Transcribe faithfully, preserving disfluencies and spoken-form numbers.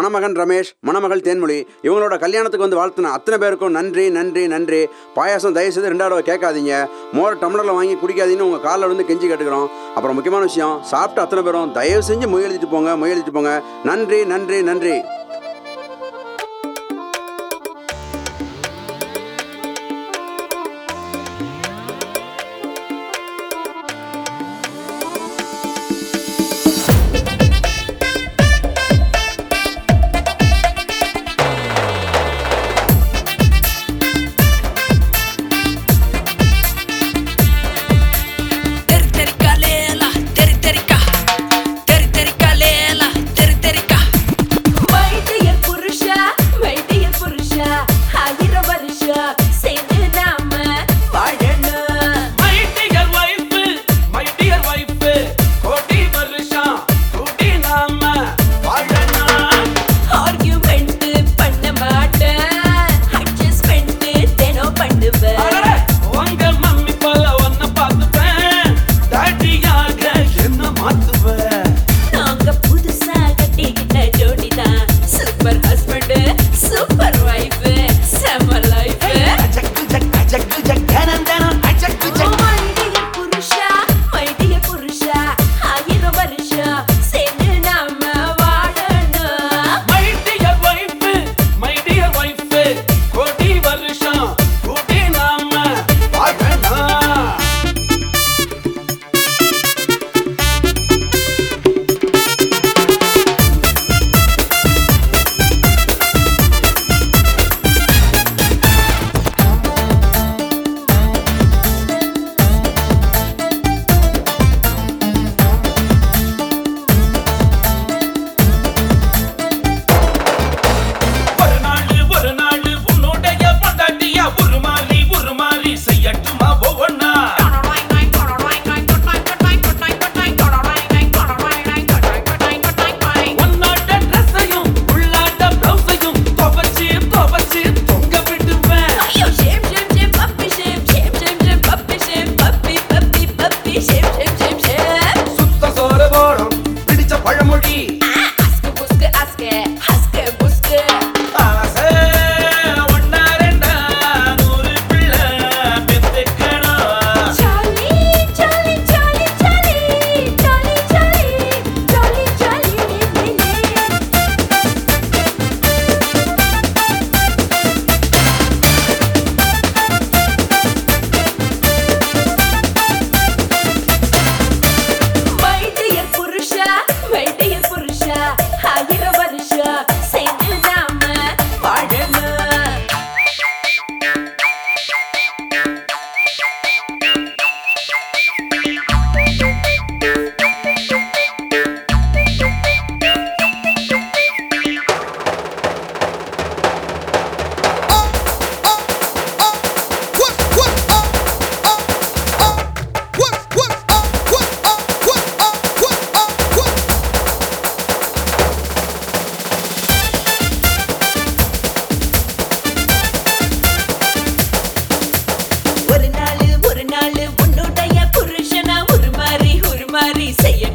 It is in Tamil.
மணமகன் ரமேஷ், மணமகள் தேன்மொழி இவங்களோட கல்யாணத்துக்கு வந்து வாழ்த்தின அத்தனை பேருக்கும் நன்றி நன்றி நன்றி. பாயாசம் தயவுசெய்து ரெண்டாவது கேட்காதீங்க, மோர் டம்ளரில் வாங்கி குடிக்காதீங்கன்னு உங்கள் காலில் வந்து கெஞ்சி கேட்டுக்கிறோம். அப்புறம் முக்கியமான விஷயம், சாப்பிட்டு அத்தனை பேரும் தயவு செஞ்சு மொய் எழுதிட்டு போங்க, மொய் எழுதிட்டு போங்க. நன்றி நன்றி நன்றி. ஒரு நாள் ஒரு நாள் உன்னுடைய புருஷனா உருமாறி உருமாறி செய்ய